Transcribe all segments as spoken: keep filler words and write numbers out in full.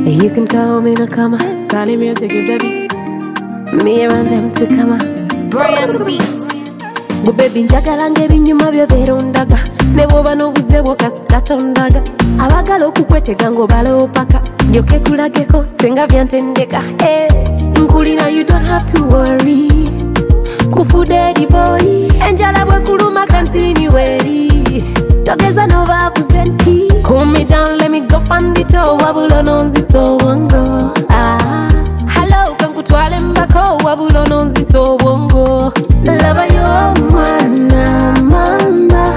You can call me Nakama, Kali music, baby. Me and them to come on. Brian Beats. Go baby, njagala ng'ebinyuma byo berondaga. Ne bwoba n'obuze bw'okasita tondaga. Abagala okukwetega ng'obala opaka. Ndyoke kulageko senga byantendeka. Hey, nkulina you don't have to worry. Kufuderi boy. Enjala bwe kuluma kantini weri. Togeza n'obavuze nti. Cool me down, let me go on the toe. Wabulo nonzi so wongo. Ah, hello, kankutwale mbako. Wabulo nonzi so wongo. Lava yo mwana mama.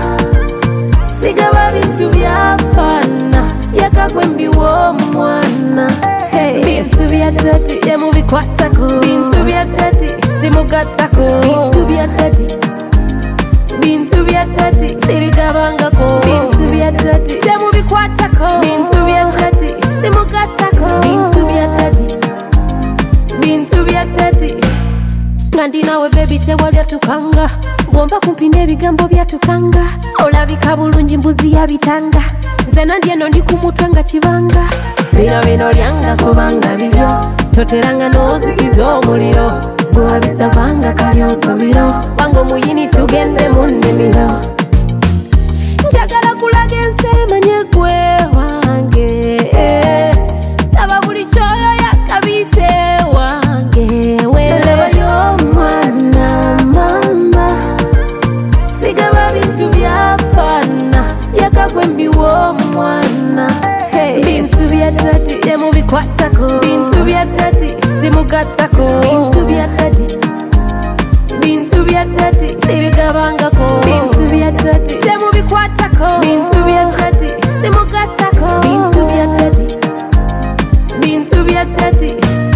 Sigaba bintu byapana. Yakagwembi wo mwana. Hey, bintu bya tati. Yemu bikwatako. Bintu bya tati. Simugatako. Bintu bya tati. Bintu bya tati. Sibigabangako. Bintu bya tati. Yemu bikwatako. Bintu bya tati. Simugatako. Bintu bya tati. Bintu bya tati. Ngandi nawe baby tewalya tukanga. Bomba kumpine bigambo bya tukanga. Olabika bulungi mbuzi ya bitanga. Zena ndieno ndi kumutwe nga kibanga. Bino bino lyanga kubanga bibyo. Toteranga n'ozikiza omuliro. Bwa bisavanga kalyonsomiro. Wango muyini tugende mu nnimiro. Njagala kulaga ensi emanye gwe wange. Saba buli kyoyo yakabite wange. Laba y'omwana mama. Sigaba bintu byapana. Yakagwembi w'omwana. Bintu bya tati yemu bikwatako. Bintu bya tati simugatako. Bintu bya tati. Bintu bya tati sibigabangako. Bintu bya tati yemu bikwatako. Bintu bya tati simugatako. Bintu bya tati. Bintu bya tati.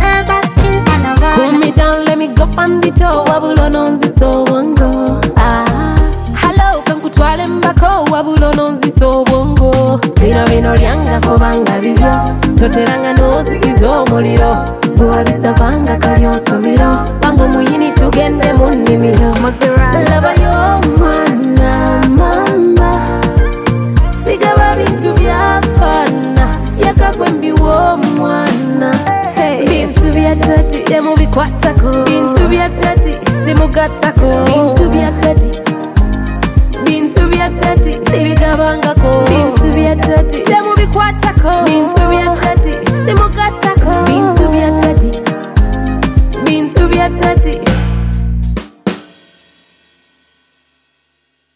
Cool me down, let me go on the toe. Wabulo nonzi so wongo. Ah, hello, kankutwale mbako. Wabulo nonzi so wongo. Bino bino lyanga kubanga bibyo. Toteranga n'ozikiza omuliro. Bwa bisavanga kalyonsomiro. Wango muyini tugende mu nnimiro. Laba y'omwana mama. Sigaba bintu byapana. Yakagwembi w'omwana. Bintu bya tati yemu bikwatako. Bintu bya tati simugatako. Bintu bya tati. Bintu bya tati sibigabangako. Bintu bya tati yemu bikwatako. Bintu bya tati